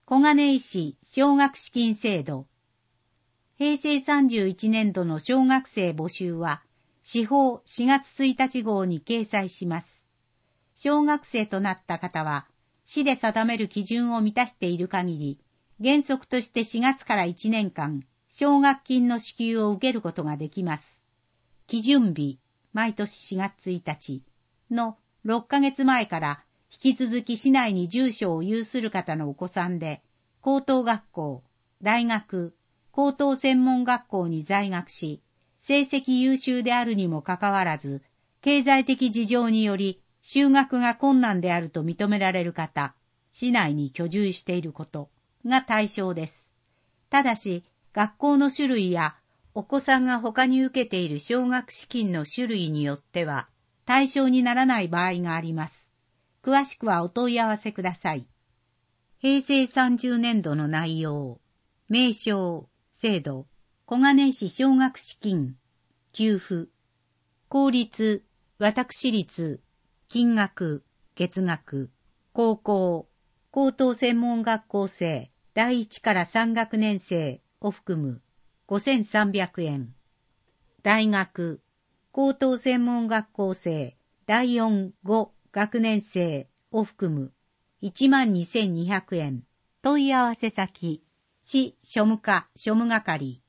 小金井市奨学資金制度。平成31年度の小学生募集は、市法4月1日号に掲載します。小学生となった方は、市で定める基準を満たしている限り、原則として4月から1年間、奨学金の支給を受けることができます。基準日、毎年4月1日の6ヶ月前から引き続き市内に住所を有する方のお子さんで、高等学校、大学、高等専門学校に在学し、成績優秀であるにもかかわらず、経済的事情により就学が困難であると認められる方、市内に居住していることが対象です。ただし、学校の種類やお子さんが他に受けている奨学資金の種類によっては、対象にならない場合があります。詳しくはお問い合わせください。平成30年度の内容。名称、制度、小金井市奨学資金、給付、公立、私立、金額、月額、高校、高等専門学校生、第1から3学年生を含む5300円。大学、高等専門学校生、第4、5学年生を含む12,200円。問い合わせ先、市庶務課庶務係